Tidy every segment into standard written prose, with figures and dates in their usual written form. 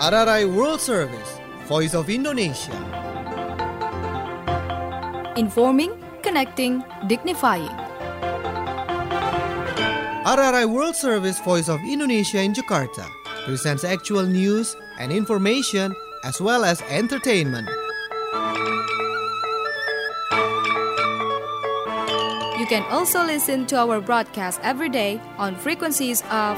RRI World Service, Voice of Indonesia. Informing, connecting, dignifying. RRI World Service, Voice of Indonesia in Jakarta presents actual news and information as well as entertainment. You can also listen to our broadcast every day on frequencies of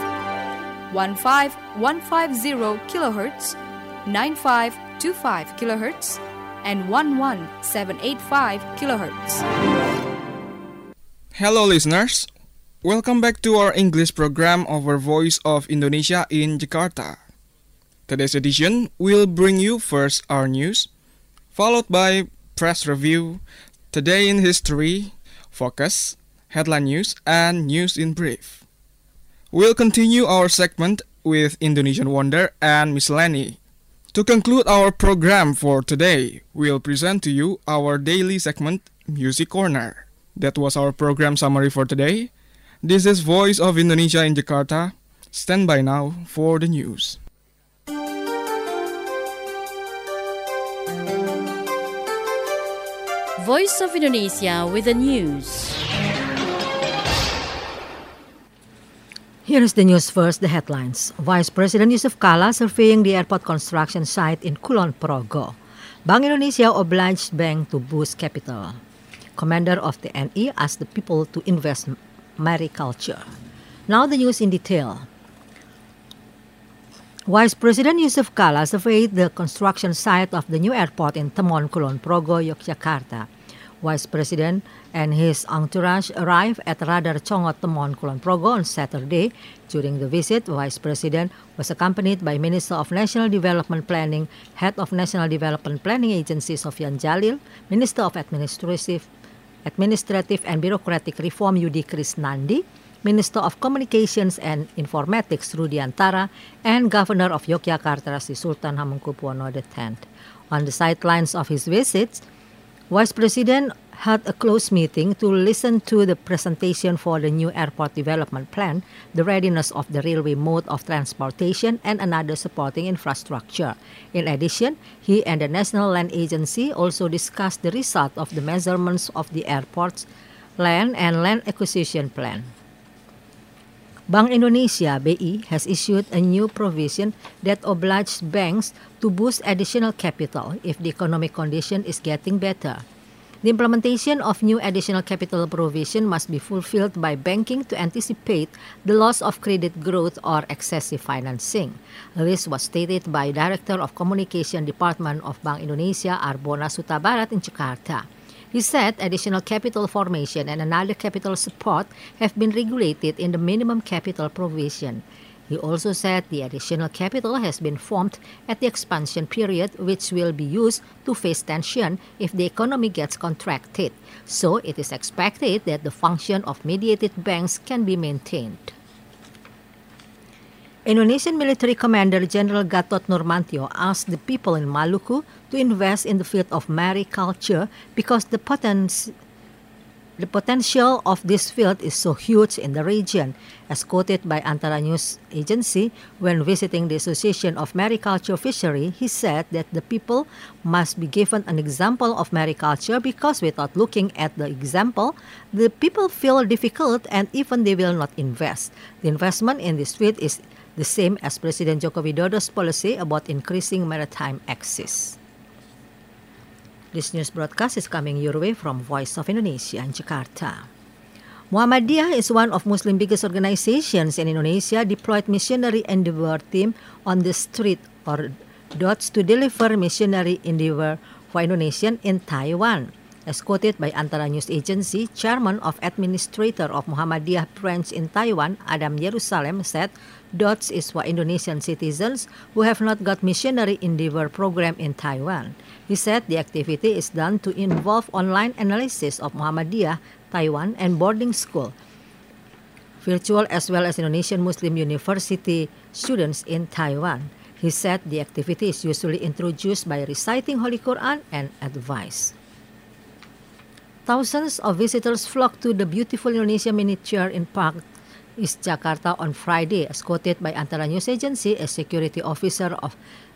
15150 kHz, 9525 kHz, and 11785 kHz. Hello listeners, welcome back to our English program of our Voice of Indonesia in Jakarta. Today's edition will bring you first our news, followed by press review, Today in History, Focus, Headline News, and News in Brief. We'll continue our segment with Indonesian Wonder and Miscellany. To conclude our program for today, we'll present to you our daily segment, Music Corner. That was our program summary for today. This is Voice of Indonesia in Jakarta. Stand by now for the news. Voice of Indonesia with the news. Here is the news first, the headlines. Vice President Yusuf Kala surveying the airport construction site in Kulon Progo. Bank Indonesia obliged bank to boost capital. Commander of the NI asked the people to invest mariculture. Now the news in detail. Vice President Yusuf Kala surveyed the construction site of the new airport in Temon, Kulon Progo, Yogyakarta. Vice President and his entourage arrived at Radar Congot Temon, Kulon Progo on Saturday. During the visit, Vice President was accompanied by Minister of National Development Planning, Head of National Development Planning Agency Sofyan Jalil, Minister of Administrative and Bureaucratic Reform Yudi Krisnandi, Minister of Communications and Informatics Rudiantara, and Governor of Yogyakarta Sri Sultan Hamengkubuwono X. On the sidelines of his visits, Vice President had a close meeting to listen to the presentation for the new airport development plan, the readiness of the railway mode of transportation, and another supporting infrastructure. In addition, he and the National Land Agency also discussed the result of the measurements of the airport's land and land acquisition plan. Bank Indonesia (BI) has issued a new provision that obliges banks to boost additional capital if the economic condition is getting better. The implementation of new additional capital provision must be fulfilled by banking to anticipate the loss of credit growth or excessive financing. This was stated by Director of Communication Department of Bank Indonesia Arbona Sutabarat in Jakarta. He said additional capital formation and another capital support have been regulated in the minimum capital provision. He also said the additional capital has been formed at the expansion period, which will be used to face tension if the economy gets contracted. So it is expected that the function of mediated banks can be maintained. Indonesian military commander General Gatot Nurmantio asked the people in Maluku to invest in the field of mariculture because the potential of this field is so huge in the region. As quoted by Antara News Agency, when visiting the Association of Mariculture Fishery, he said that the people must be given an example of mariculture because without looking at the example, the people feel difficult and even they will not invest. The investment in this field is the same as President Joko Widodo's policy about increasing maritime access. This news broadcast is coming your way from Voice of Indonesia in Jakarta. Muhammadiyah is one of Muslim biggest organizations in Indonesia, deployed missionary endeavor team on the street or dots to deliver missionary endeavor for Indonesian in Taiwan. As quoted by Antara News Agency, Chairman of Administrator of Muhammadiyah branch in Taiwan, Adam Yerusalem, said DOTS is for Indonesian citizens who have not got missionary endeavor program in Taiwan. He said the activity is done to involve online analysis of Muhammadiyah, Taiwan, and boarding school, virtual as well as Indonesian Muslim University students in Taiwan. He said the activity is usually introduced by reciting Holy Quran and advice. Thousands of visitors flocked to the beautiful Indonesia miniature in Park East Jakarta on Friday, as quoted by Antara News Agency. A security officer of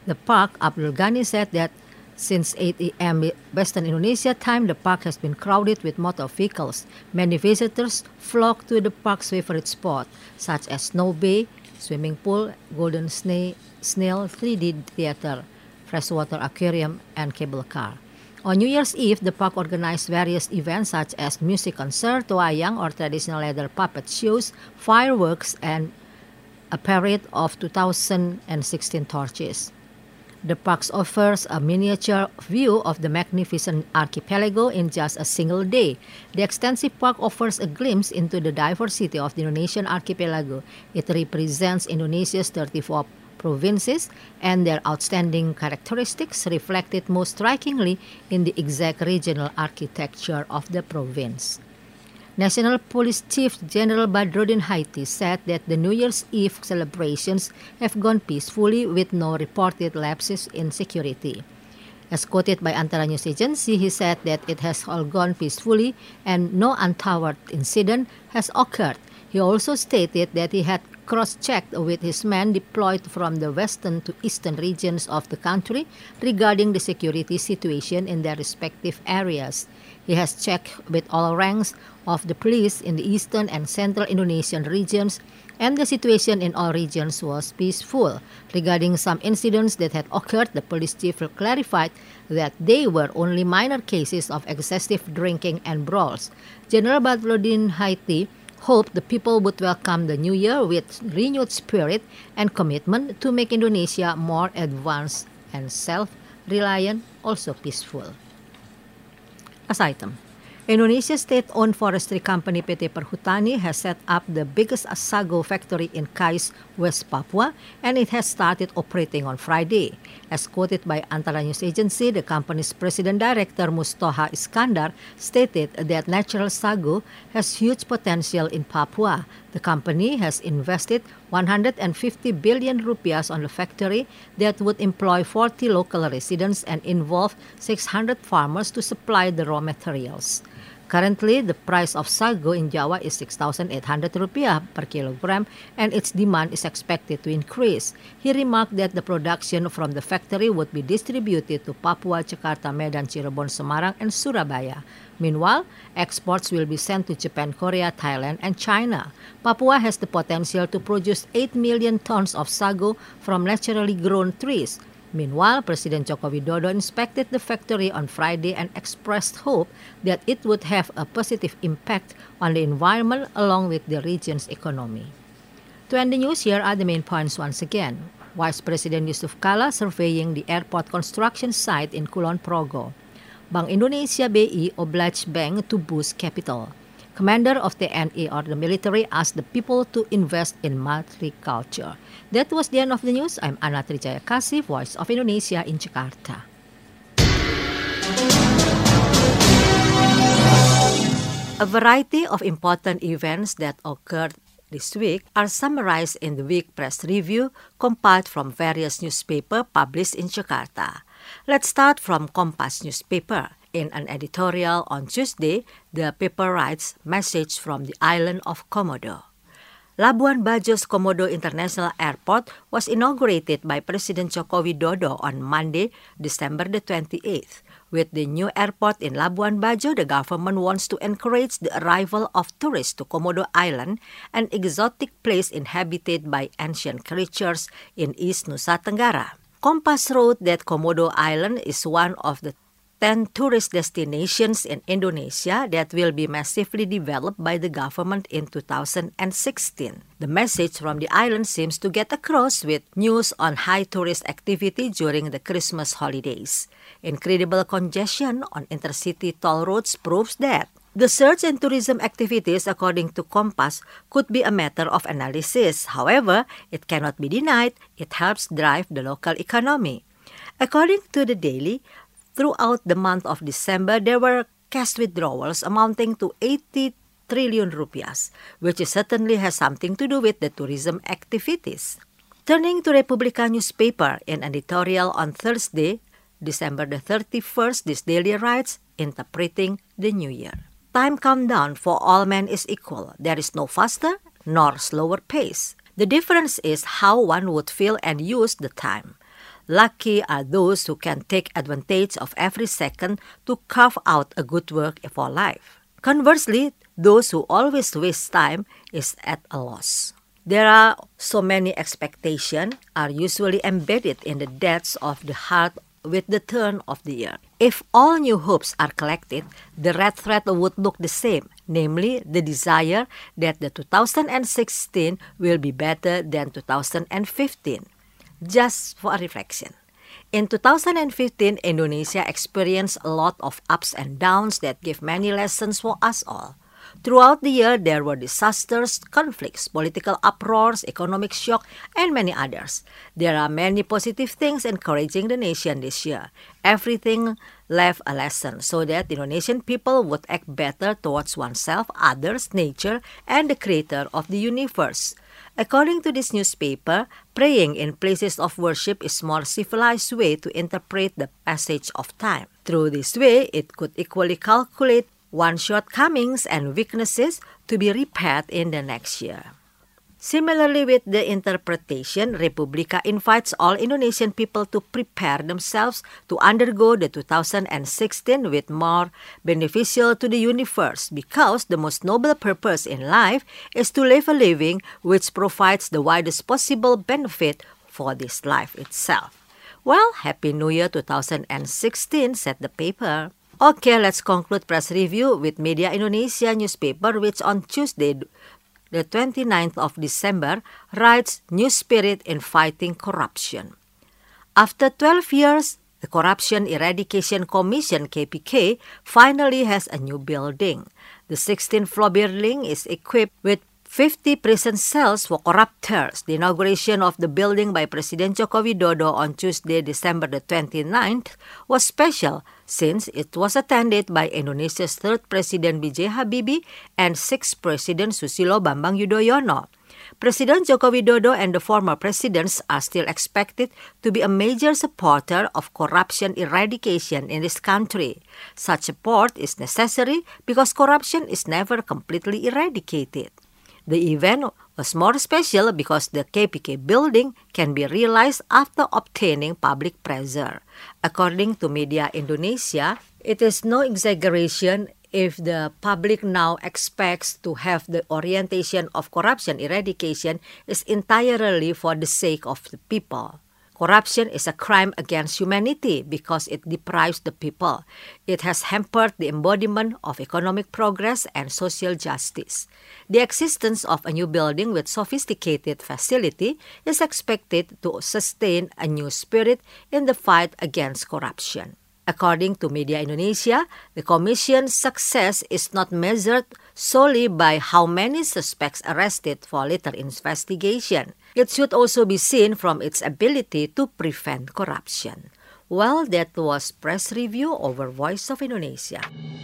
the park, Abdul Ghani said that since 8 a.m. Western Indonesia time, the park has been crowded with motor vehicles. Many visitors flock to the park's favorite spot, such as Snow Bay, swimming pool, Golden Snail 3D theater, freshwater aquarium, and cable car. On New Year's Eve, the park organized various events such as music concert, wayang or traditional leather puppet shows, fireworks, and a parade of 2016 torches. The park offers a miniature view of the magnificent archipelago in just a single day. The extensive park offers a glimpse into the diversity of the Indonesian archipelago. It represents Indonesia's 34 provinces and their outstanding characteristics reflected most strikingly in the exact regional architecture of the province. National Police Chief General Badrodin Haiti said that the New Year's Eve celebrations have gone peacefully with no reported lapses in security. As quoted by Antara News Agency, he said that it has all gone peacefully and no untoward incident has occurred. He also stated that he had cross-checked with his men deployed from the western to eastern regions of the country regarding the security situation in their respective areas. He has checked with all ranks of the police in the eastern and central Indonesian regions, and the situation in all regions was peaceful. Regarding some incidents that had occurred, the police chief clarified that they were only minor cases of excessive drinking and brawls. General Badrodin Haiti hoped the people would welcome the new year with renewed spirit and commitment to make Indonesia more advanced and self-reliant, also peaceful. As item, Indonesia's state-owned forestry company PT Perhutani has set up the biggest sago factory in Kais, West Papua, and it has started operating on Friday. As quoted by Antara News Agency, the company's president-director Mustoha Iskandar stated that natural sago has huge potential in Papua. The company has invested 150 billion rupiahs on the factory that would employ 40 local residents and involve 600 farmers to supply the raw materials. Currently, the price of sago in Java is 6,800 rupiah per kilogram, and its demand is expected to increase. He remarked that the production from the factory would be distributed to Papua, Jakarta, Medan, Cirebon, Semarang, and Surabaya. Meanwhile, exports will be sent to Japan, Korea, Thailand, and China. Papua has the potential to produce 8 million tons of sago from naturally grown trees. Meanwhile, President Joko Widodo inspected the factory on Friday and expressed hope that it would have a positive impact on the environment along with the region's economy. To end the news, here are the main points once again. Vice President Yusuf Kala surveying the airport construction site in Kulon Progo. Bank Indonesia BI obliged bank to boost capital. Commander of the TNI or the military asked the people to invest in multiculture. That was the end of the news. I'm Ana Trijaya Kasih, Voice of Indonesia in Jakarta. A variety of important events that occurred this week are summarized in the Week Press Review compiled from various newspapers published in Jakarta. Let's start from Kompas newspaper. In an editorial on Tuesday, the paper writes, "Message from the island of Komodo." Labuan Bajo's Komodo International Airport was inaugurated by President Joko Widodo on Monday, December the 28th. With the new airport in Labuan Bajo, the government wants to encourage the arrival of tourists to Komodo Island, an exotic place inhabited by ancient creatures in East Nusa Tenggara. Kompas wrote that Komodo Island is one of the 10 tourist destinations in Indonesia that will be massively developed by the government in 2016. The message from the island seems to get across with news on high tourist activity during the Christmas holidays. Incredible congestion on intercity toll roads proves that. The surge in tourism activities, according to Kompas, could be a matter of analysis. However, it cannot be denied it helps drive the local economy. According to the Daily, throughout the month of December, there were cash withdrawals amounting to 80 trillion rupiahs, which certainly has something to do with the tourism activities. Turning to Republika newspaper, in an editorial on Thursday, December the 31st, this daily writes, interpreting the new year. Time countdown for all men is equal. There is no faster nor slower pace. The difference is how one would feel and use the time. Lucky are those who can take advantage of every second to carve out a good work for life. Conversely, those who always waste time is at a loss. There are so many expectations are usually embedded in the depths of the heart with the turn of the year. If all new hopes are collected, the red thread would look the same, namely the desire that the 2016 will be better than 2015. Just for a reflection. In 2015, Indonesia experienced a lot of ups and downs that give many lessons for us all. Throughout the year, there were disasters, conflicts, political uproars, economic shock, and many others. There are many positive things encouraging the nation this year. Everything left a lesson so that the Indonesian people would act better towards oneself, others, nature, and the creator of the universe. According to this newspaper, praying in places of worship is a more civilized way to interpret the passage of time. Through this way, it could equally calculate one's shortcomings and weaknesses to be repaired in the next year. Similarly with the interpretation, Republika invites all Indonesian people to prepare themselves to undergo the 2016 with more beneficial to the universe, because the most noble purpose in life is to live a living which provides the widest possible benefit for this life itself. Well, Happy New Year 2016, said the paper. Okay, let's conclude press review with Media Indonesia newspaper, which on Tuesday, the 29th of December, writes New Spirit in Fighting Corruption. After 12 years, the Corruption Eradication Commission, KPK, finally has a new building. The 16th-floor building is equipped with 50 prison cells for corruptors. The inauguration of the building by President Joko Widodo on Tuesday, December the 29th, was special since it was attended by Indonesia's third President B.J. Habibie and sixth President Susilo Bambang Yudhoyono. President Joko Widodo and the former presidents are still expected to be a major supporter of corruption eradication in this country. Such support is necessary because corruption is never completely eradicated. The event was more special because the KPK building can be realized after obtaining public pressure. According to Media Indonesia, it is no exaggeration if the public now expects to have the orientation of corruption eradication is entirely for the sake of the people. Corruption is a crime against humanity because it deprives the people. It has hampered the embodiment of economic progress and social justice. The existence of a new building with sophisticated facility is expected to sustain a new spirit in the fight against corruption. According to Media Indonesia, the Commission's success is not measured solely by how many suspects arrested for later investigation. It should also be seen from its ability to prevent corruption. Well, that was press review over Voice of Indonesia.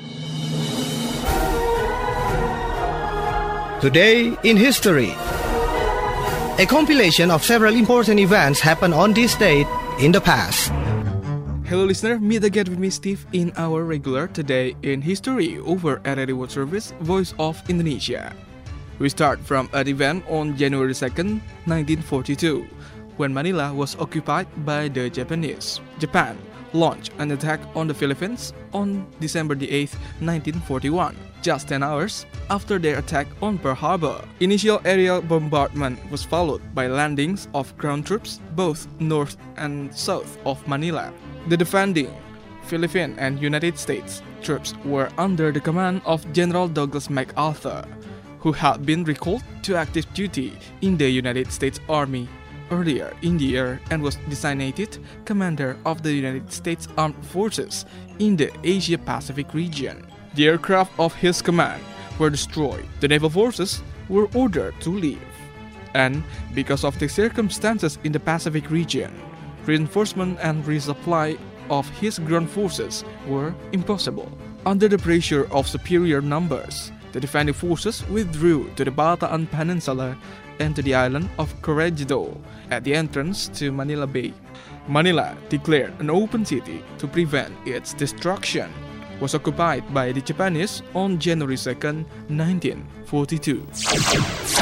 Today in History. A compilation of several important events happened on this date in the past. Hello listener, meet again with me Steve in our regular Today in History over RRI World Service Voice of Indonesia. We start from an event on January 2nd, 1942, when Manila was occupied by the Japanese. Japan launched an attack on the Philippines on December 8th, 1941, just 10 hours after their attack on Pearl Harbor. Initial aerial bombardment was followed by landings of ground troops both north and south of Manila. The defending Philippine and United States troops were under the command of General Douglas MacArthur, who had been recalled to active duty in the United States Army earlier in the year and was designated commander of the United States Armed Forces in the Asia-Pacific region. The aircraft of his command were destroyed. The naval forces were ordered to leave. And because of the circumstances in the Pacific region, reinforcement and resupply of his ground forces were impossible. Under the pressure of superior numbers, the defending forces withdrew to the Bataan Peninsula and to the island of Corregidor at the entrance to Manila Bay. Manila, declared an open city to prevent its destruction, was occupied by the Japanese on January 2nd, 1942.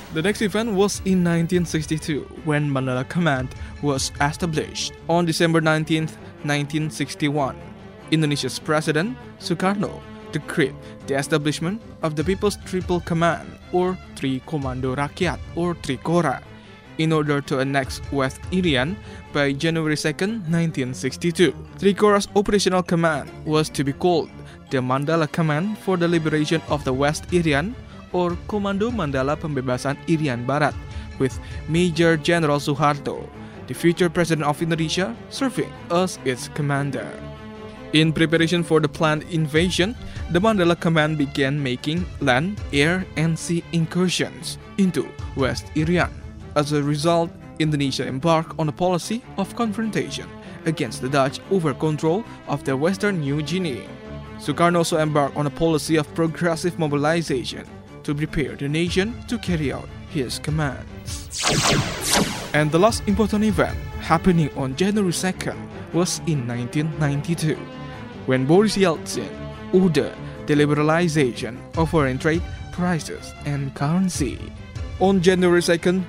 The next event was in 1962 when Mandala Command was established. On December 19, 1961, Indonesia's President Sukarno decreed the establishment of the People's Triple Command or Tri Komando Rakyat or Trikora in order to annex West Irian by January 2, 1962. Trikora's operational command was to be called the Mandala Command for the Liberation of the West Irian or Komando Mandala Pembebasan Irian Barat, with Major General Suharto, the future President of Indonesia, serving as its commander. In preparation for the planned invasion, the Mandala Command began making land, air, and sea incursions into West Irian. As a result, Indonesia embarked on a policy of confrontation against the Dutch over control of the Western New Guinea. Sukarno also embarked on a policy of progressive mobilization to prepare the nation to carry out his commands. And the last important event, happening on January 2nd, was in 1992, when Boris Yeltsin ordered the liberalization of foreign trade, prices, and currency. On January 2nd,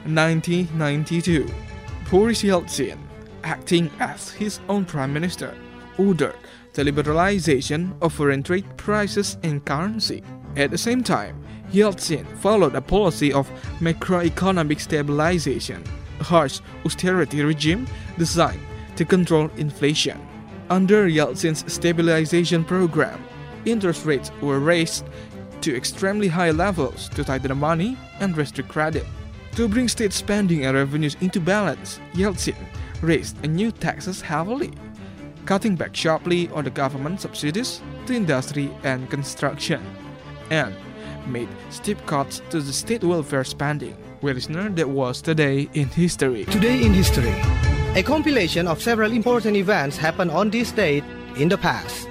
1992, Boris Yeltsin, acting as his own prime minister, ordered the liberalization of foreign trade, prices, and currency. At the same time, Yeltsin followed a policy of macroeconomic stabilization, a harsh austerity regime designed to control inflation. Under Yeltsin's stabilization program, interest rates were raised to extremely high levels to tighten the money and restrict credit. To bring state spending and revenues into balance, Yeltsin raised new taxes heavily, cutting back sharply on the government subsidies to industry and construction, and made steep cuts to the state welfare spending. Well, listener, that was Today in History. Today in History, a compilation of several important events happened on this date in the past.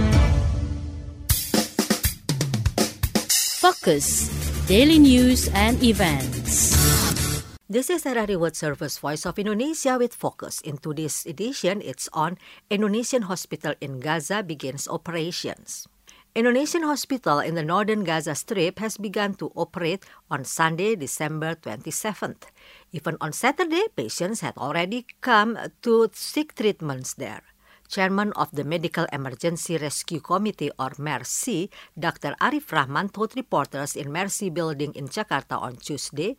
Focus, daily news and events. This is RRI World Service Voice of Indonesia with Focus. In today's edition, it's on Indonesian hospital in Gaza begins operations. Indonesian hospital in the northern Gaza Strip has begun to operate on Sunday, December 27th. Even on Saturday, patients had already come to seek treatments there. Chairman of the Medical Emergency Rescue Committee or MERSI, Dr. Arif Rahman told reporters in Mercy Building in Jakarta on Tuesday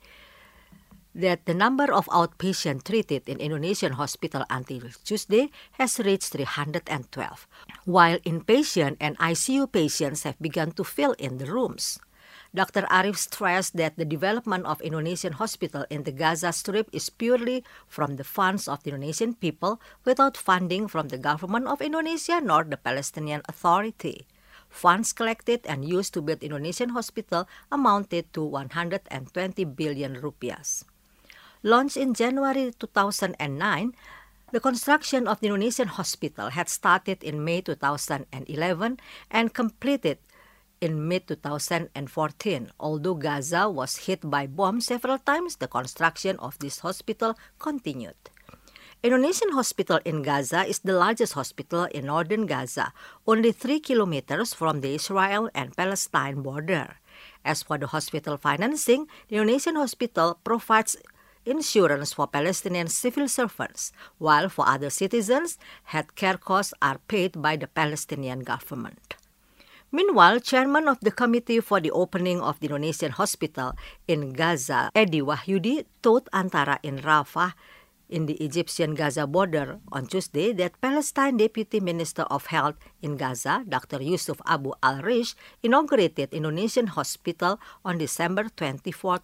that the number of outpatients treated in Indonesian hospital until Tuesday has reached 312, while inpatient and ICU patients have begun to fill in the rooms. Dr. Arif stressed that the development of Indonesian hospital in the Gaza Strip is purely from the funds of the Indonesian people without funding from the government of Indonesia nor the Palestinian Authority. Funds collected and used to build Indonesian hospital amounted to 120 billion rupiahs. Launched in January 2009, the construction of the Indonesian hospital had started in May 2011 and completed in mid-2014. Although Gaza was hit by bombs several times, the construction of this hospital continued. Indonesian hospital in Gaza is the largest hospital in northern Gaza, only 3 kilometers from the Israel and Palestine border. As for the hospital financing, the Indonesian hospital provides insurance for Palestinian civil servants, while for other citizens, healthcare costs are paid by the Palestinian government. Meanwhile, chairman of the committee for the opening of the Indonesian hospital in Gaza, Edi Wahyudi, told Antara in Rafah in the Egyptian Gaza border on Tuesday that Palestine Deputy Minister of Health in Gaza, Dr. Yusuf Abu al-Rish, inaugurated Indonesian hospital on December 24,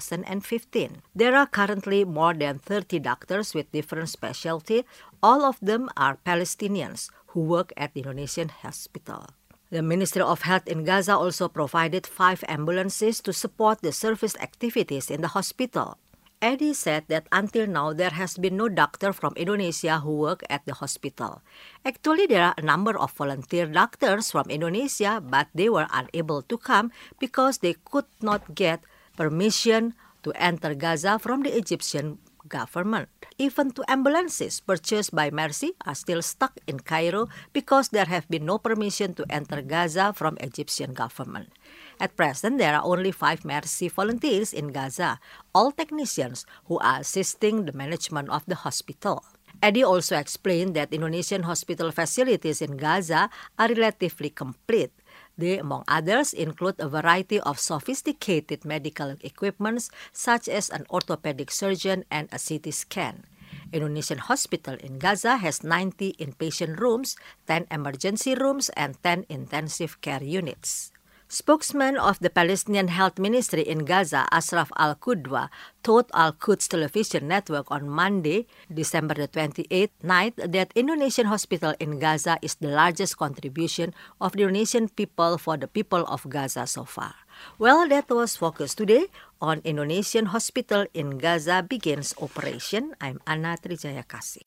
2015. There are currently more than 30 doctors with different specialty. All of them are Palestinians who work at the Indonesian hospital. The Ministry of Health in Gaza also provided 5 ambulances to support the service activities in the hospital. Edi said that until now there has been no doctor from Indonesia who work at the hospital. Actually, there are a number of volunteer doctors from Indonesia, but they were unable to come because they could not get permission to enter Gaza from the Egyptian government. Even 2 ambulances purchased by Mercy are still stuck in Cairo because there have been no permission to enter Gaza from Egyptian government. At present, there are only 5 Mercy volunteers in Gaza, all technicians who are assisting the management of the hospital. Eddie also explained that Indonesian hospital facilities in Gaza are relatively complete. They, among others, include a variety of sophisticated medical equipment such as an orthopedic surgeon and a CT scan. Indonesian hospital in Gaza has 90 inpatient rooms, 10 emergency rooms, and 10 intensive care units. Spokesman of the Palestinian Health Ministry in Gaza, Ashraf Al-Qudwa, told Al-Quds television network on Monday, December the 28th night, that Indonesian hospital in Gaza is the largest contribution of the Indonesian people for the people of Gaza so far. Well, that was Focus today on Indonesian hospital in Gaza begins operation. I'm Anna Trijayakasih.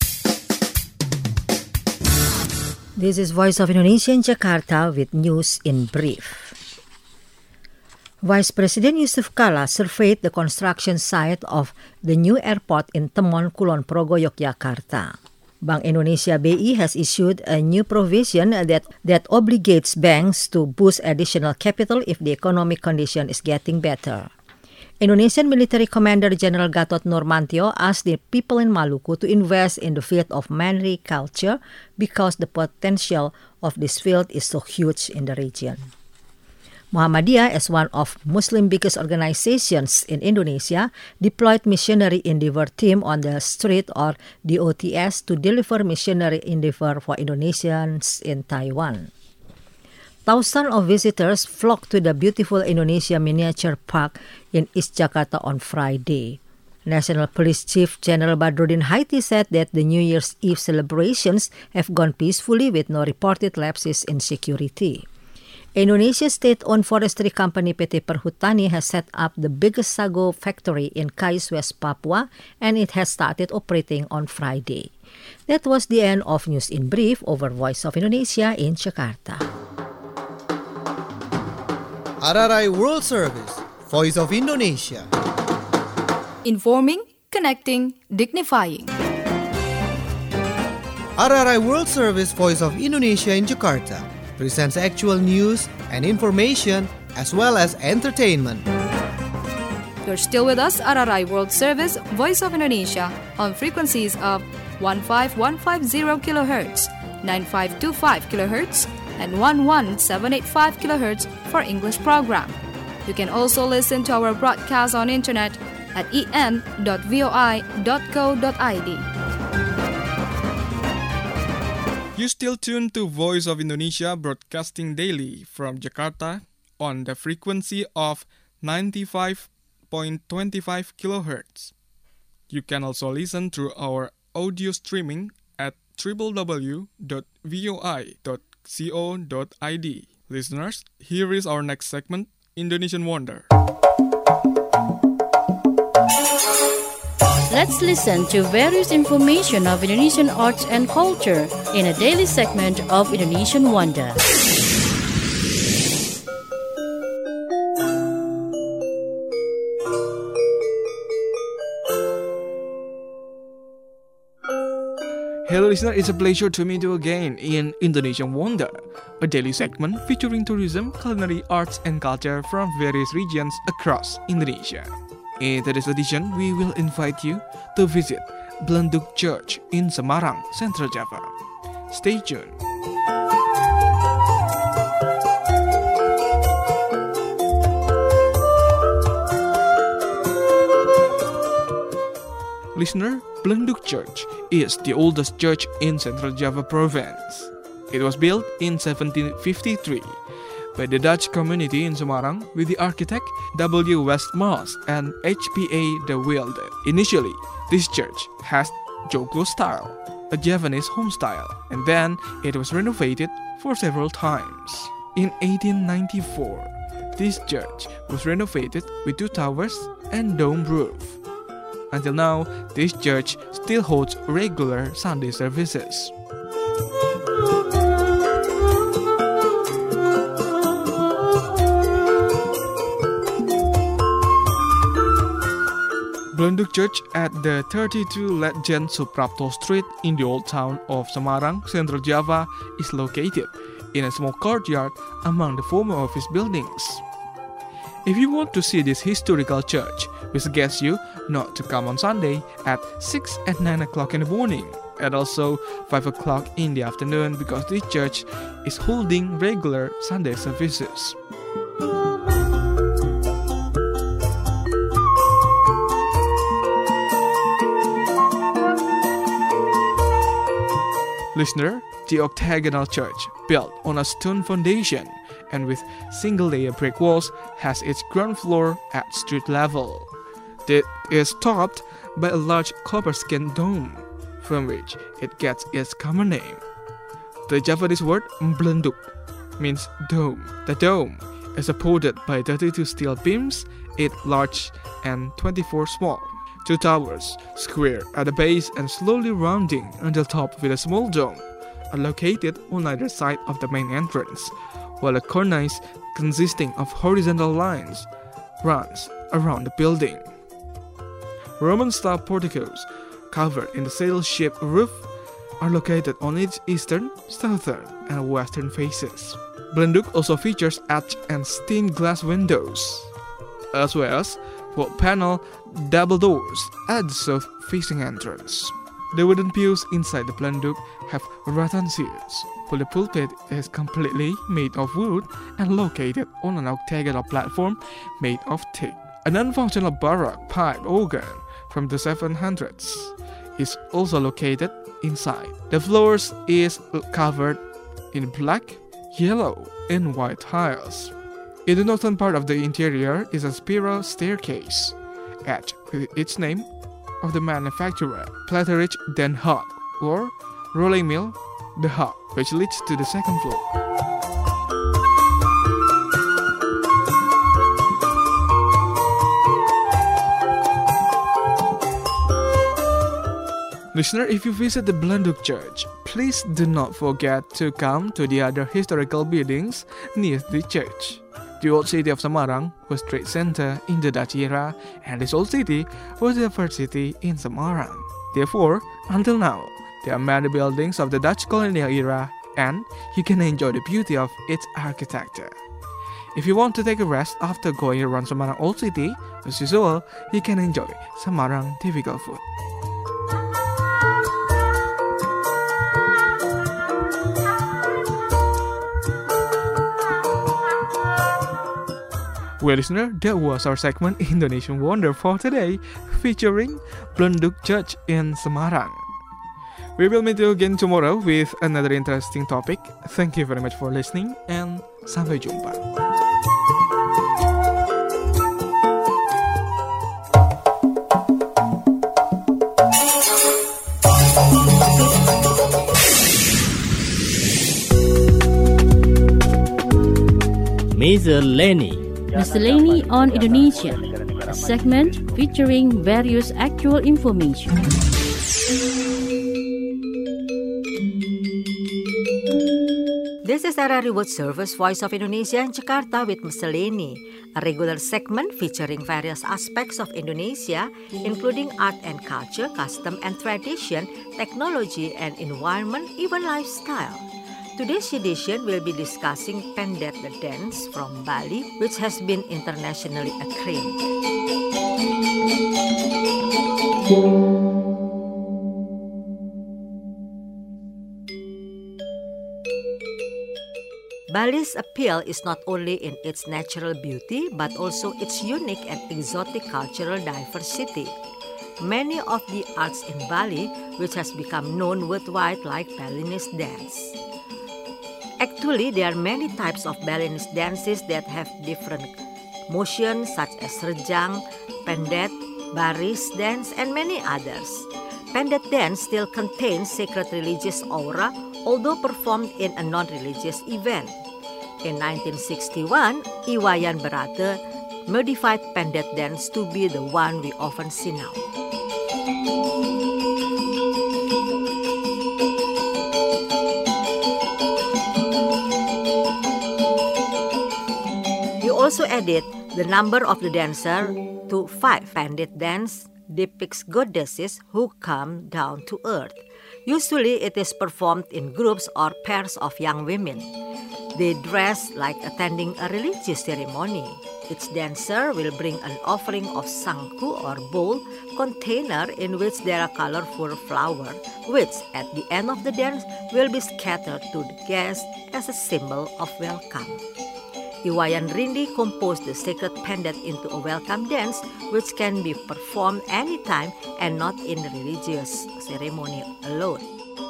This is Voice of Indonesia in Jakarta with news in brief. Vice President Yusuf Kala surveyed the construction site of the new airport in Temon, Kulon Progo, Yogyakarta. Bank Indonesia BI has issued a new provision that obligates banks to boost additional capital if the economic condition is getting better. Indonesian Military Commander General Gatot Nurmantio asked the people in Maluku to invest in the field of mariculture because the potential of this field is so huge in the region. Muhammadiyah, as one of Muslim biggest organizations in Indonesia, deployed missionary endeavor team on the street or DOTS to deliver missionary endeavor for Indonesians in Taiwan. Thousands of visitors flocked to the beautiful Indonesia Miniature Park in East Jakarta on Friday. National Police Chief General Badrudin Haiti said that the New Year's Eve celebrations have gone peacefully with no reported lapses in security. Indonesia's state-owned forestry company PT Perhutani has set up the biggest sago factory in Kais, West Papua, and it has started operating on Friday. That was the end of News in Brief over Voice of Indonesia in Jakarta. RRI World Service, Voice of Indonesia. Informing, connecting, dignifying. RRI World Service, Voice of Indonesia in Jakarta presents actual news and information as well as entertainment. You're still with us at RRI World Service, Voice of Indonesia, on frequencies of 15150 kHz, 9525 kHz, and 11785 kHz for English program. You can also listen to our broadcast on internet at en.voi.co.id. You still tuned to Voice of Indonesia broadcasting daily from Jakarta on the frequency of 95.25 kHz. You can also listen through our audio streaming at www.voi.co.id. Listeners, here is our next segment, Indonesian Wonder. Let's listen to various information of Indonesian arts and culture in a daily segment of Indonesian Wonder. Hello listener, it's a pleasure to meet you again in Indonesian Wonder, a daily segment featuring tourism, culinary, arts and culture from various regions across Indonesia. In today's edition, we will invite you to visit Blenduk Church in Semarang, Central Java. Stay tuned. Listener, Blenduk Church is the oldest church in Central Java province. It was built in 1753 by the Dutch community in Semarang with the architect W. Westmaas and H.P.A. de Wilde. Initially, this church has Joglo style, a Javanese home style, and then it was renovated for several times. In 1894, this church was renovated with 2 towers and dome roof. Until now, this church still holds regular Sunday services. Blenduk Church at the 32 Letjen Suprapto Street in the old town of Semarang, Central Java, is located in a small courtyard among the former office buildings. If you want to see this historical church, we suggest you not to come on Sunday at 6 and 9 o'clock in the morning, and also 5 o'clock in the afternoon, because this church is holding regular Sunday services. Listener, the octagonal church, built on a stone foundation and with single-layer brick walls, has its ground floor at street level. It is topped by a large copper-skinned dome, from which it gets its common name. The Javanese word "blenduk" means dome. The dome is supported by 32 steel beams, 8 large and 24 small. 2 towers, square at the base and slowly rounding until top with a small dome, are located on either side of the main entrance, while a cornice consisting of horizontal lines runs around the building. Roman-style porticos, covered in the saddle-shaped roof, are located on its eastern, southern, and western faces. Blenduk also features etched and stained glass windows, as well as wood-panel double doors at the south-facing entrance. The wooden pews inside the Blenduk have rattan seats, while the pulpit is completely made of wood and located on an octagonal platform made of teak. A non-functional baroque pipe organ from the 700s is also located inside. The floors is covered in black, yellow, and white tiles. In the northern part of the interior is a spiral staircase, etched with its name of the manufacturer, Platerich Den Haag, or Rolling Mill De Haag, which leads to the second floor. Listener, if you visit the Blenduk Church, please do not forget to come to the other historical buildings near the church. The old city of Semarang was trade center in the Dutch era, and this old city was the first city in Semarang. Therefore, until now, there are many buildings of the Dutch colonial era, and you can enjoy the beauty of its architecture. If you want to take a rest after going around Semarang Old City, as usual, you can enjoy Semarang typical food. Well, listener, that was our segment Indonesian Wonder for today, featuring Blenduk Church in Semarang. We will meet you again tomorrow with another interesting topic. Thank you very much for listening, and sampai jumpa. Miscellany on Indonesia, a segment featuring various actual information. This is RRI World Service, Voice of Indonesia in Jakarta with Miscellany, a regular segment featuring various aspects of Indonesia, including art and culture, custom and tradition, technology and environment, even lifestyle. Today's edition will be discussing Pendet the dance from Bali, which has been internationally acclaimed. Bali's appeal is not only in its natural beauty, but also its unique and exotic cultural diversity. Many of the arts in Bali, which has become known worldwide, like Balinese dance. Actually, there are many types of Balinese dances that have different motions, such as rejang, pendet, baris dance, and many others. Pendet dance still contains sacred religious aura, although performed in a non-religious event. In 1961, Iwayan Berate modified Pendet dance to be the one we often see now. He also added the number of the dancer to 5. Pendet dance depicts goddesses who come down to earth. Usually it is performed in groups or pairs of young women. They dress like attending a religious ceremony. Each dancer will bring an offering of sangku or bowl container in which there are colorful flowers, which at the end of the dance will be scattered to the guests as a symbol of welcome. Iwayan Rindi composed the sacred pendet into a welcome dance which can be performed anytime and not in the religious ceremony alone.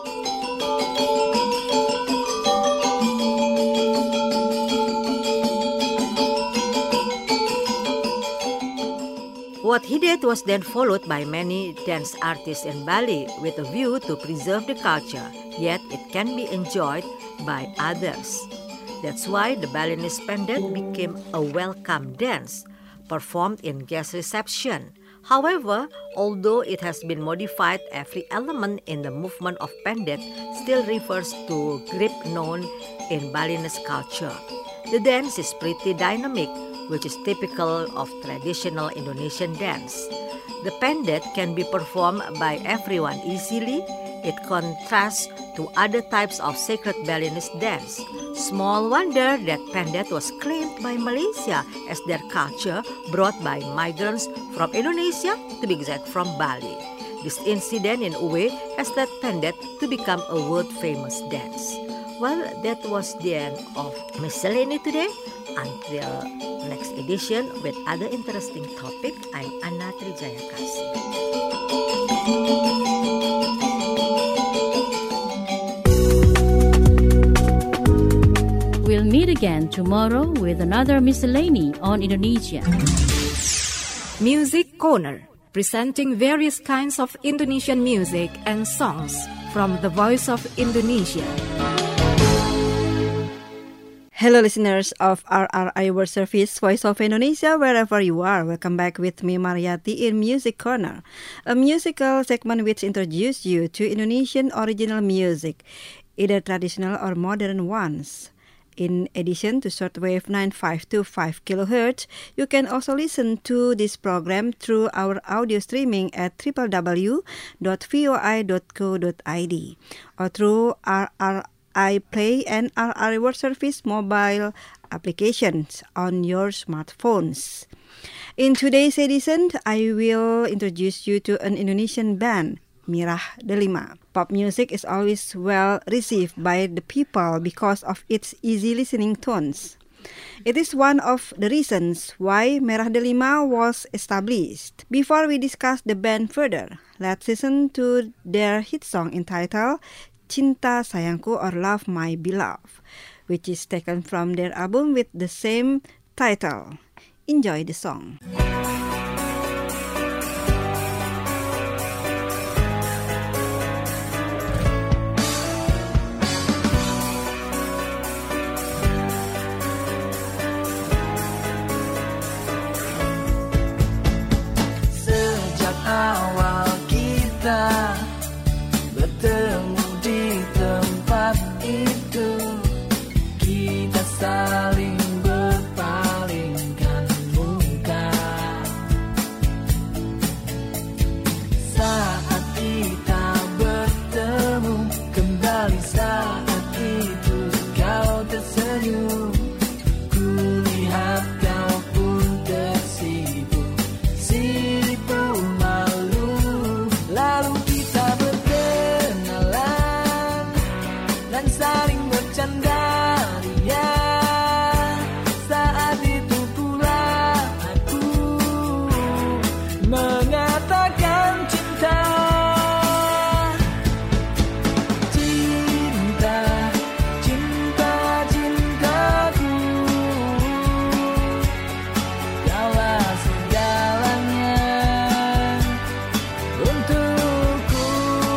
What he did was then followed by many dance artists in Bali with a view to preserve the culture, yet it can be enjoyed by others. That's why the Balinese pendet became a welcome dance, performed in guest reception. However, although it has been modified, every element in the movement of pendet still refers to grip known in Balinese culture. The dance is pretty dynamic, which is typical of traditional Indonesian dance. The pendet can be performed by everyone easily. It contrasts to other types of sacred Balinese dance. Small wonder that pendet was claimed by Malaysia as their culture brought by migrants from Indonesia, to be exact from Bali. This incident in a way has led pendet to become a world-famous dance. Well, that was the end of Miscellany today. Until next edition with other interesting topic, I'm Anna Trijayakasi. We'll meet again tomorrow with another Miscellany on Indonesia. Music Corner, presenting various kinds of Indonesian music and songs from the Voice of Indonesia. Hello listeners of RRI World Service Voice of Indonesia, wherever you are. Welcome back with me Mariati in Music Corner, a musical segment which introduces you to Indonesian original music, either traditional or modern ones. In addition to shortwave 9525 kHz, you can also listen to this program through our audio streaming at www.voi.co.id or through iPlay and RRI World Service mobile applications on your smartphones. In today's edition, I will introduce you to an Indonesian band, Mirah Delima. Pop music is always well received by the people because of its easy listening tones. It is one of the reasons why Mirah Delima was established. Before we discuss the band further, let's listen to their hit song entitled Cinta Sayangku or Love My Beloved, which is taken from their album with the same title. Enjoy the song. Sejak awal kita bertemu di tempat itu, kita saling berpalingkan muka. Saat kita bertemu kembali, saat itu kau tersenyum, kulihat kau pun tersibuk, silih pun malu. Lalu kita berkenalan dan saling bercanda ria. Saat itu pula aku mengatakan cinta. Cinta, cinta, cintaku, kaulah segalanya untukku.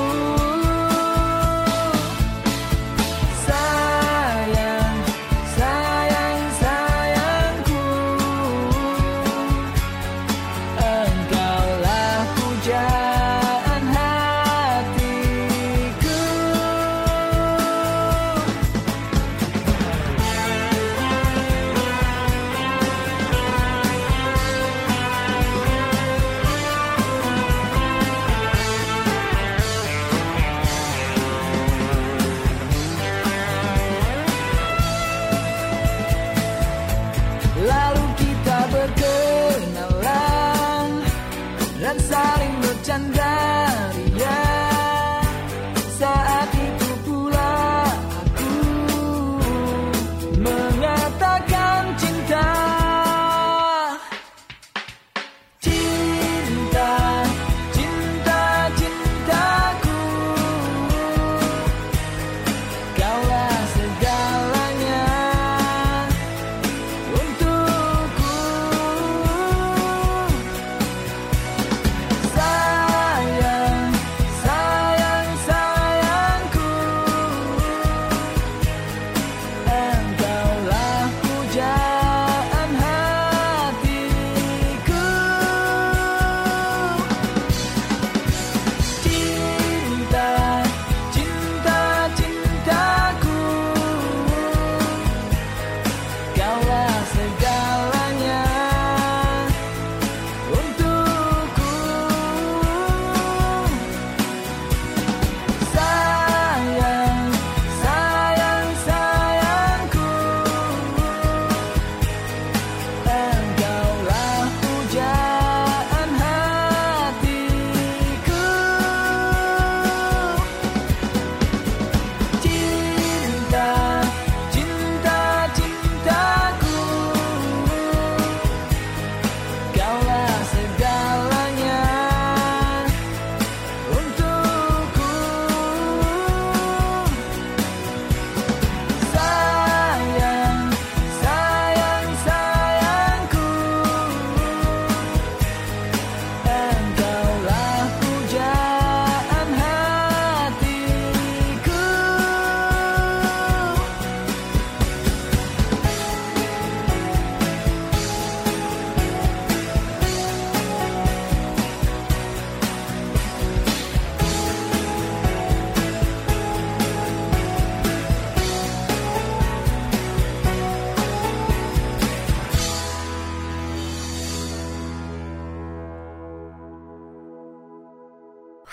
Sayang, sayang, sayangku, engkaulah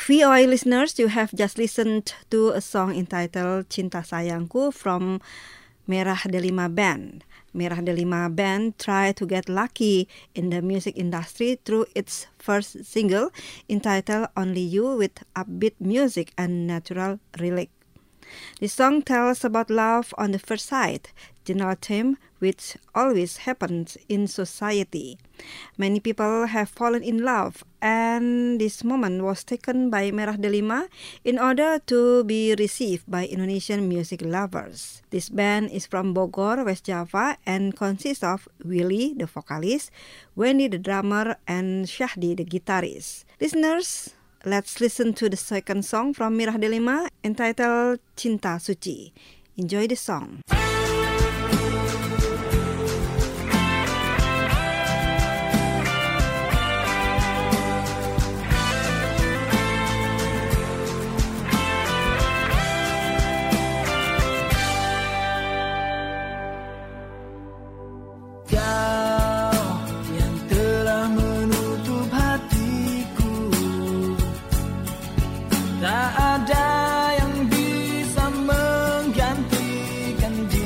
VOA listeners, you have just listened to a song entitled Cinta Sayangku from Merah Delima Band. Merah Delima Band tried to get lucky in the music industry through its first single entitled Only You with upbeat music and natural lyric. The song tells about love on the first sight, general theme which always happens in society. Many people have fallen in love, and this moment was taken by Merah Delima in order to be received by Indonesian music lovers. This band is from Bogor, West Java, and consists of Willy, the vocalist, Wendy, the drummer, and Syahdi, the guitarist. Listeners, let's listen to the second song from Merah Delima entitled Cinta Suci. Enjoy the song. Tak ada yang bisa menggantikan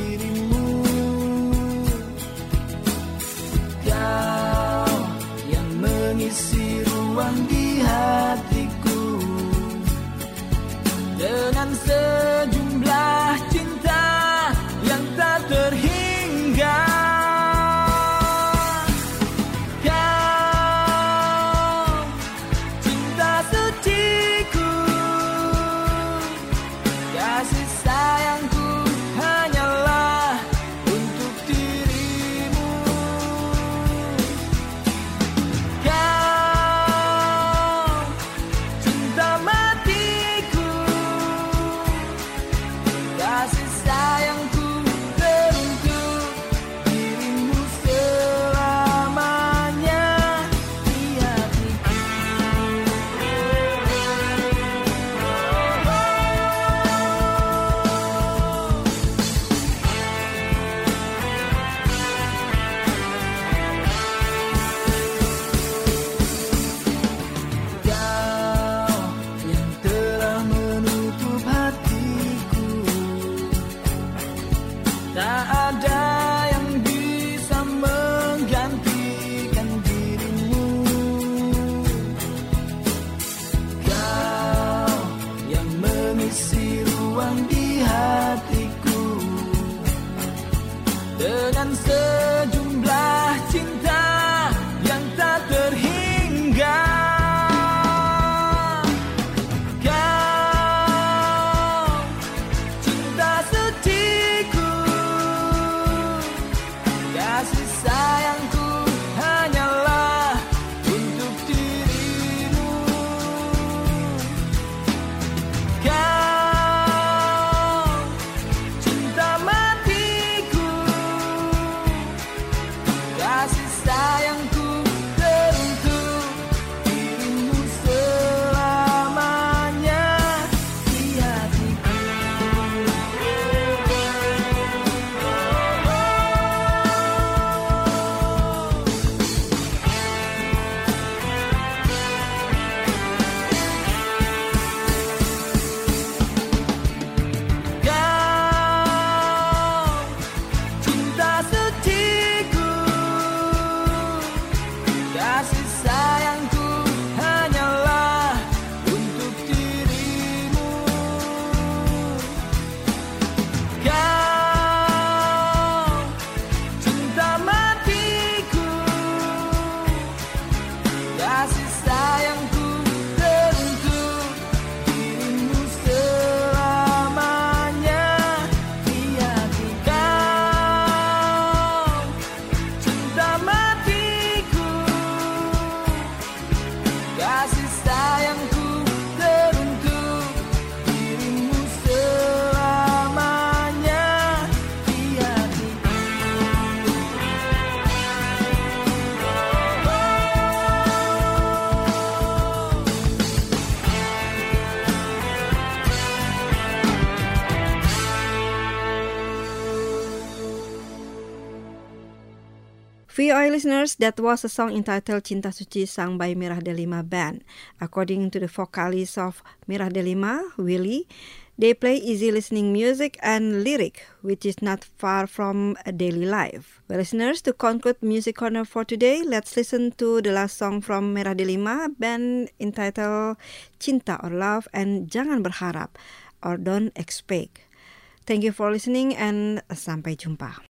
VOA listeners, that was a song entitled Cinta Suci sung by Mirah Delima Band. According to the vocalist of Mirah Delima, Willy, they play easy listening music and lyric, which is not far from a daily life. Well, listeners, to conclude Music Corner for today, let's listen to the last song from Mirah Delima Band entitled Cinta or Love and Jangan Berharap or Don't Expect. Thank you for listening and sampai jumpa.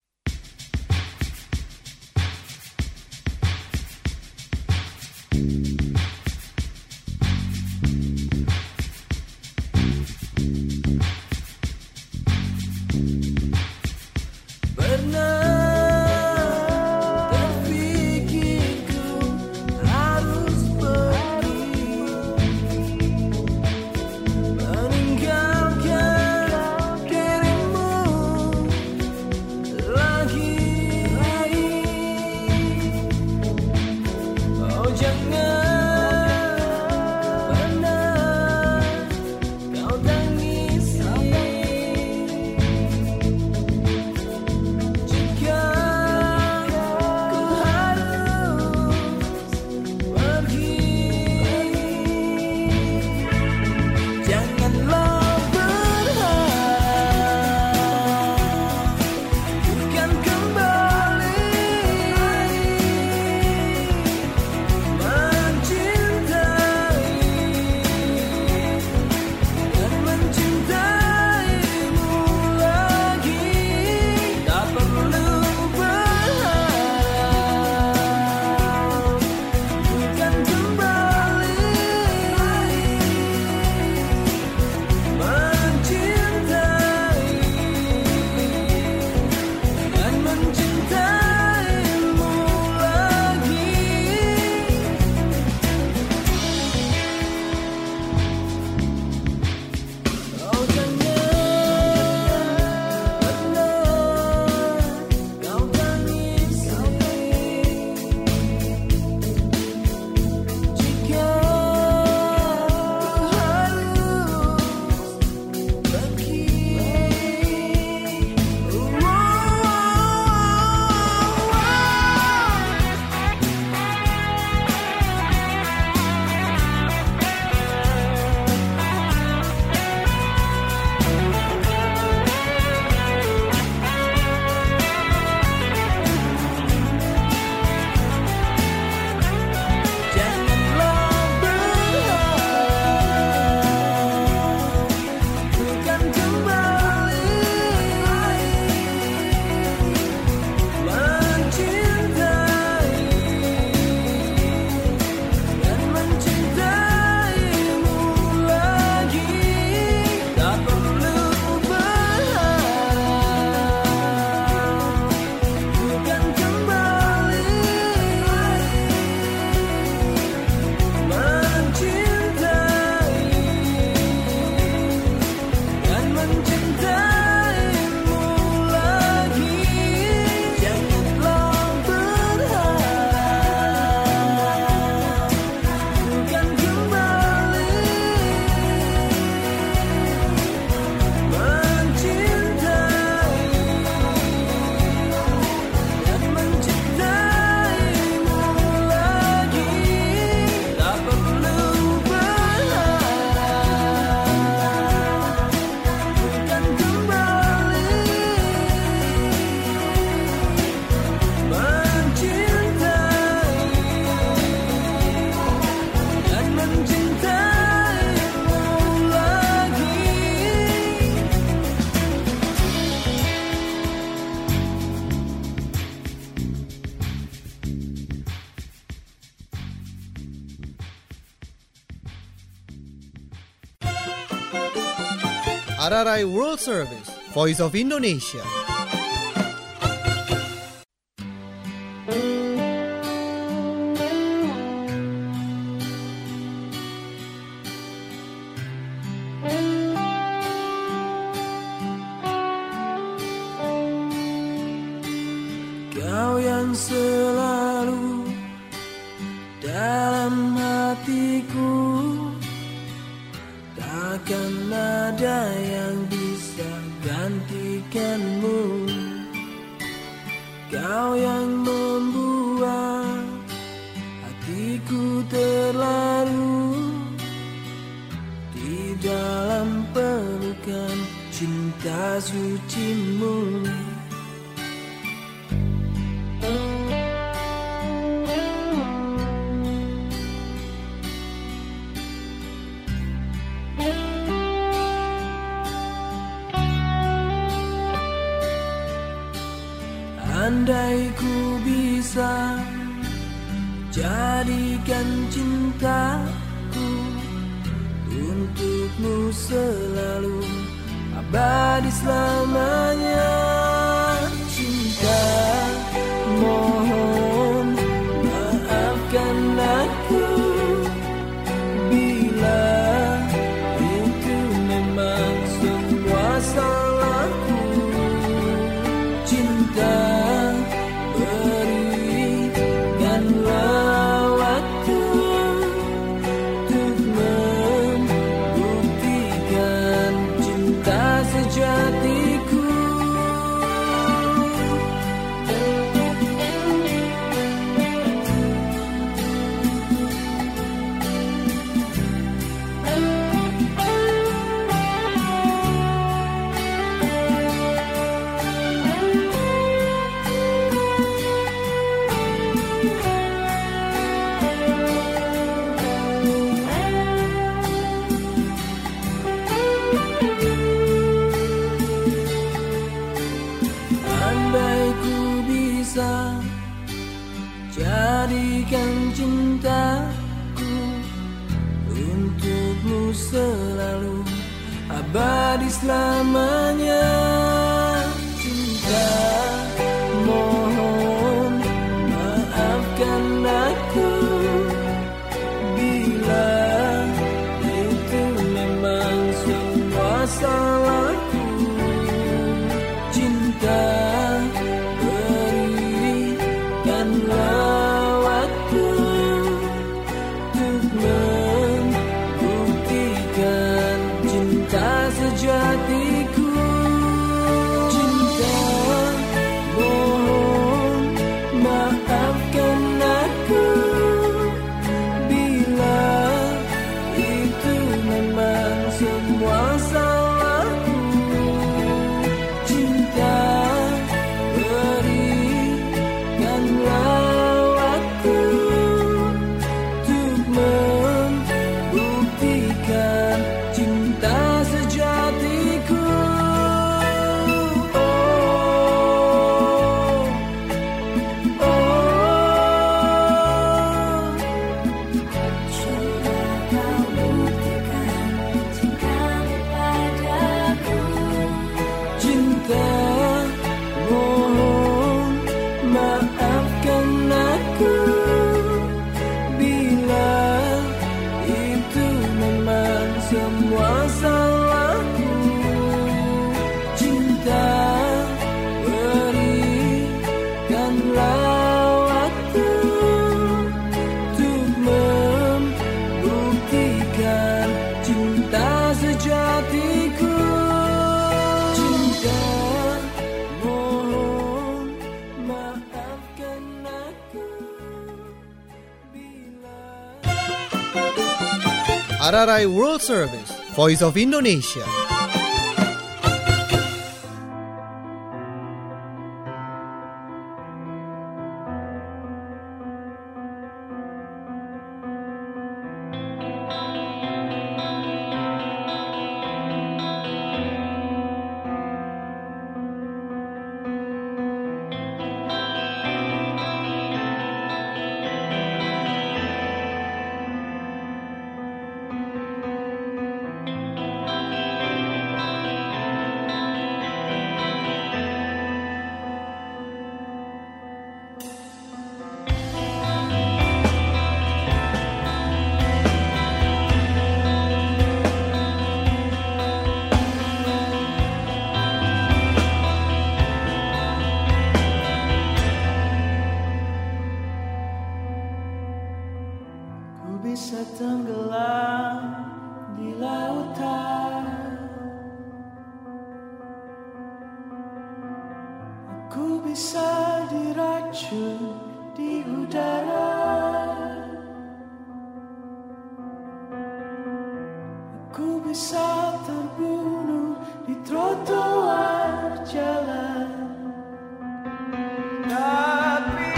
RRI World Service, Voice of Indonesia. Kau yang selalu dalam hatiku, takkan ada yang bisa gantikanmu. Kau yang membuat hatiku terlalu di dalam pelukan cinta sucimu. Andai ku bisa jadikan cintaku untukmu selalu abadi selamanya. Cinta, mohon maafkan aku bila itu memang semua salahku. Cinta, jadikan cintaku untukmu selalu abadi selamanya. Cinta, mohon maafkan aku bila itu memang semua salahku. Cinta, sejatiku. Cinta, mohon maafkan aku bila itu memang semua salahku. Cinta, berikanlah waktu untuk membuktikan cinta sejatiku. Sudah kau buktikan cintamu padaku. Cinta, mohon maafkan aku bila itu memang semua salahku. Cinta, berikanlah waktu untuk membuktikan cinta sejatiku. Cinta, mohon maafkan aku bila RRI World Service, Voice of Indonesia. bisa tenggelam di lautan. Aku bisa diracun di udara. bisa terbunuh di trotoar jalan. Tapi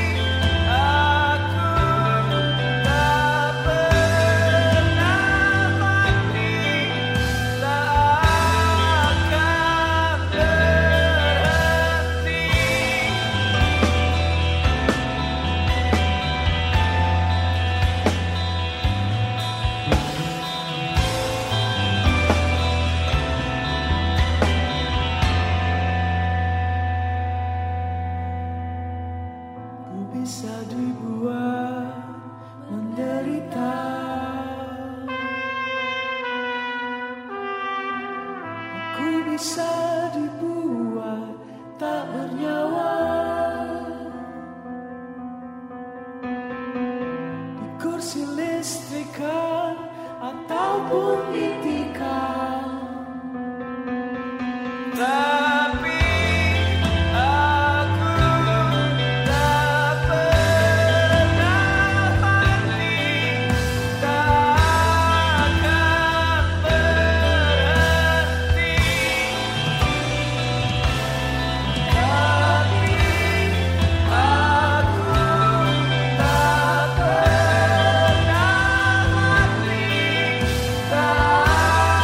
aku tak pernah mati, tak akan berhenti. Ku bisa dibuat menderita, aku bisa dibuat tak bernyawa, di kursi listrikan ataupun ditikam. Tapi aku tak pernah mati, tak akan berhenti. Tapi aku tak pernah mati, tak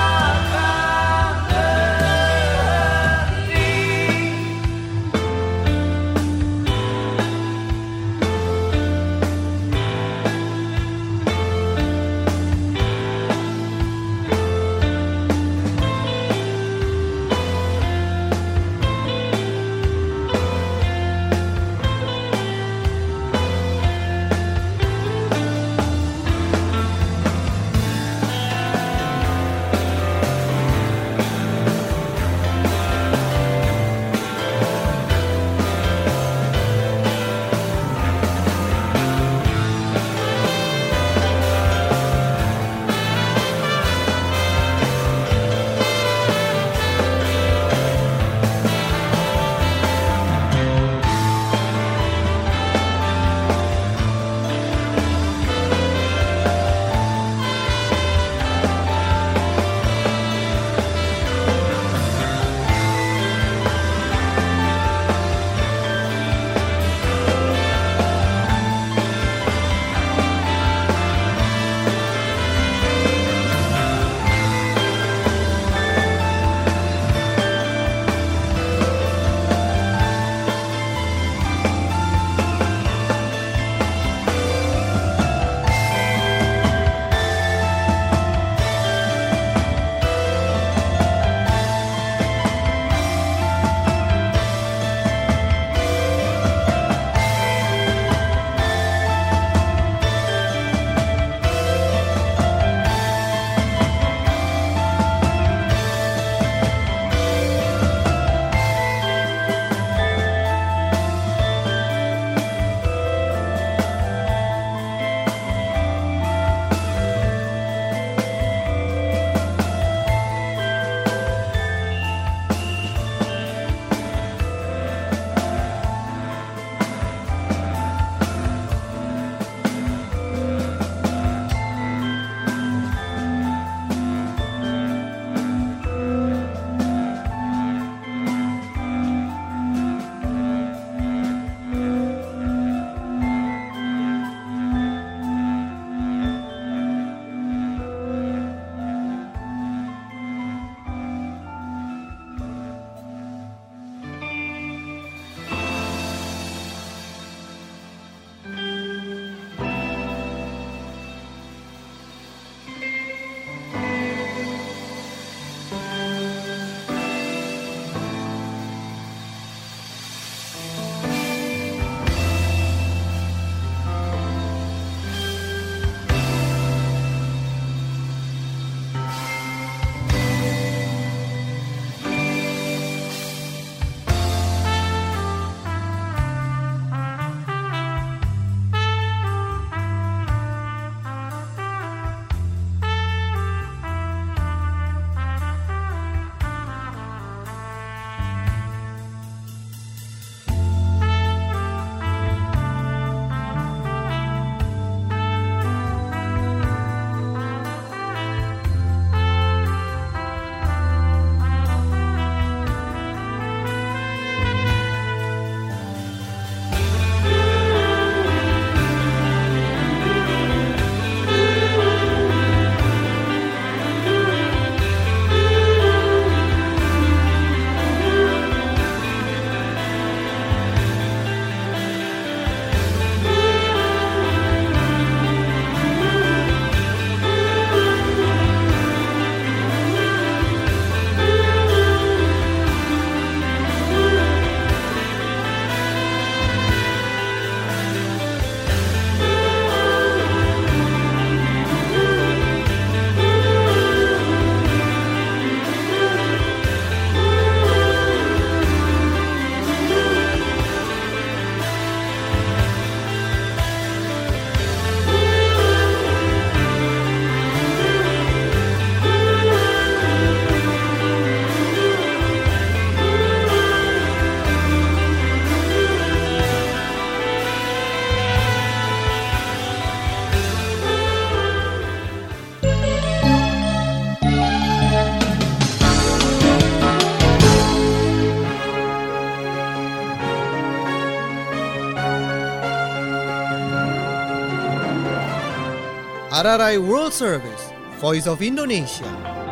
RRI World Service, Voice of Indonesia.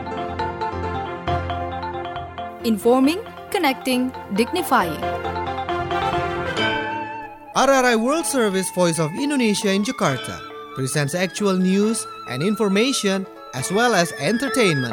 Informing, connecting, dignifying. RRI World Service, Voice of Indonesia in Jakarta presents actual news and information as well as entertainment.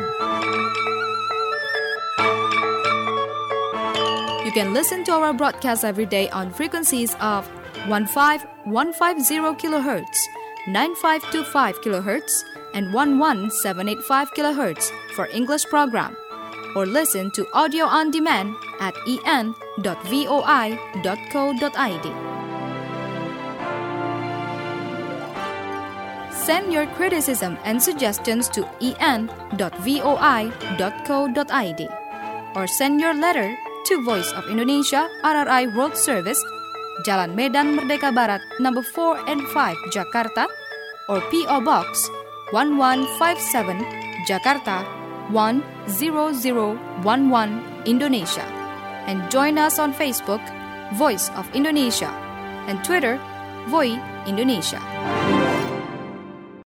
You can listen to our broadcast every day on frequencies of 15150 kHz, 9525 kHz, and 11785 kHz for English program, or listen to audio on demand at en.voi.co.id. Send your criticism and suggestions to en.voi.co.id or send your letter to Voice of Indonesia RRI World Service, Jalan Medan Merdeka Barat, number 4 and 5, Jakarta, or P.O. Box 1157, Jakarta 10011, Indonesia. And join us on Facebook, Voice of Indonesia, and Twitter, Voi Indonesia.